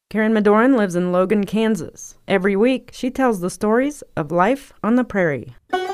Karen Madoran lives in Logan, Kansas. Every week, she tells the stories of life on the prairie.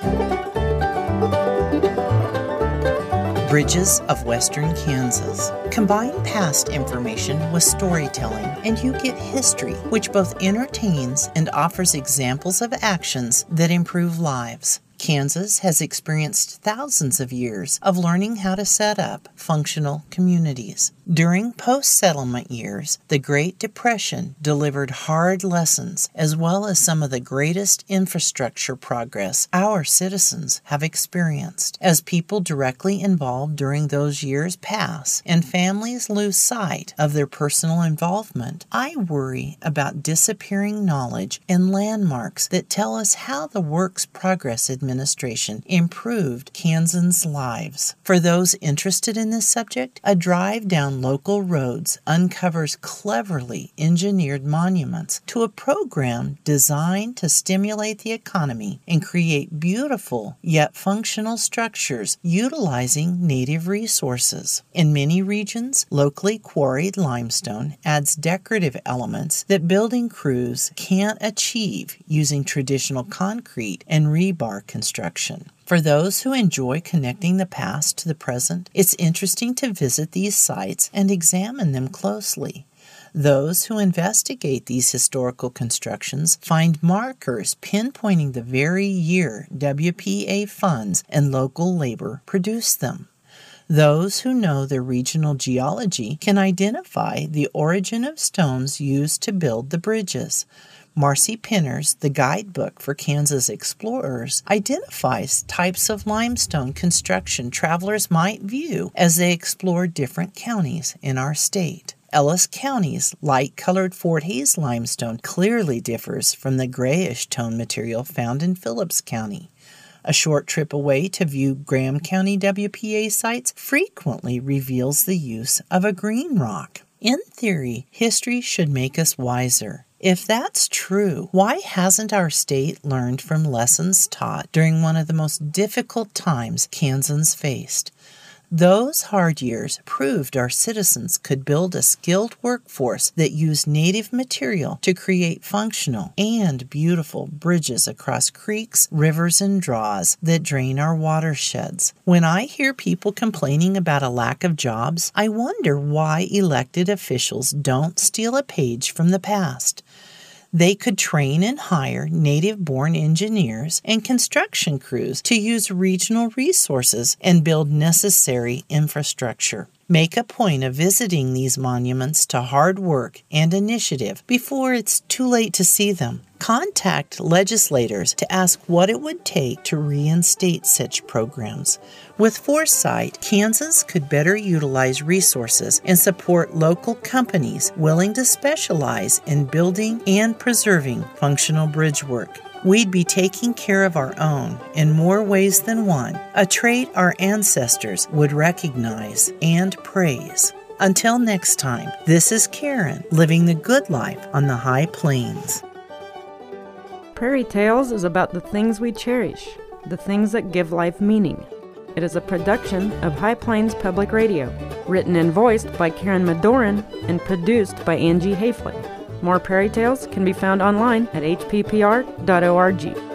Bridges of Western Kansas. Combine past information with storytelling, and you get history, which both entertains and offers examples of actions that improve lives. Kansas has experienced thousands of years of learning how to set up functional communities. During post-settlement years, the Great Depression delivered hard lessons as well as some of the greatest infrastructure progress our citizens have experienced. As people directly involved during those years pass and families lose sight of their personal involvement, I worry about disappearing knowledge and landmarks that tell us how the Works Progress Administration improved Kansans' lives. For those interested in this subject, a drive down local roads uncovers cleverly engineered monuments to a program designed to stimulate the economy and create beautiful yet functional structures utilizing native resources. In many regions, locally quarried limestone adds decorative elements that building crews can't achieve using traditional concrete and rebar construction. For those who enjoy connecting the past to the present, it's interesting to visit these sites and examine them closely. Those who investigate these historical constructions find markers pinpointing the very year WPA funds and local labor produced them. Those who know their regional geology can identify the origin of stones used to build the bridges. Marcy Pinner's The Guidebook for Kansas Explorers identifies types of limestone construction travelers might view as they explore different counties in our state. Ellis County's light-colored Fort Hays limestone clearly differs from the grayish tone material found in Phillips County. A short trip away to view Graham County WPA sites frequently reveals the use of a green rock. In theory, history should make us wiser. If that's true, why hasn't our state learned from lessons taught during one of the most difficult times Kansans faced? Those hard years proved our citizens could build a skilled workforce that used native material to create functional and beautiful bridges across creeks, rivers, and draws that drain our watersheds. When I hear people complaining about a lack of jobs, I wonder why elected officials don't steal a page from the past. They could train and hire native-born engineers and construction crews to use regional resources and build necessary infrastructure. Make a point of visiting these monuments to hard work and initiative before it's too late to see them. Contact legislators to ask what it would take to reinstate such programs. With foresight, Kansas could better utilize resources and support local companies willing to specialize in building and preserving functional bridge work. We'd be taking care of our own in more ways than one, a trait our ancestors would recognize and praise. Until next time, this is Karen, living the good life on the high plains. Prairie Tales is about the things we cherish, the things that give life meaning. It is a production of High Plains Public Radio, written and voiced by Karen Madoran and produced by Angie Hafley. More Prairie Tales can be found online at hppr.org.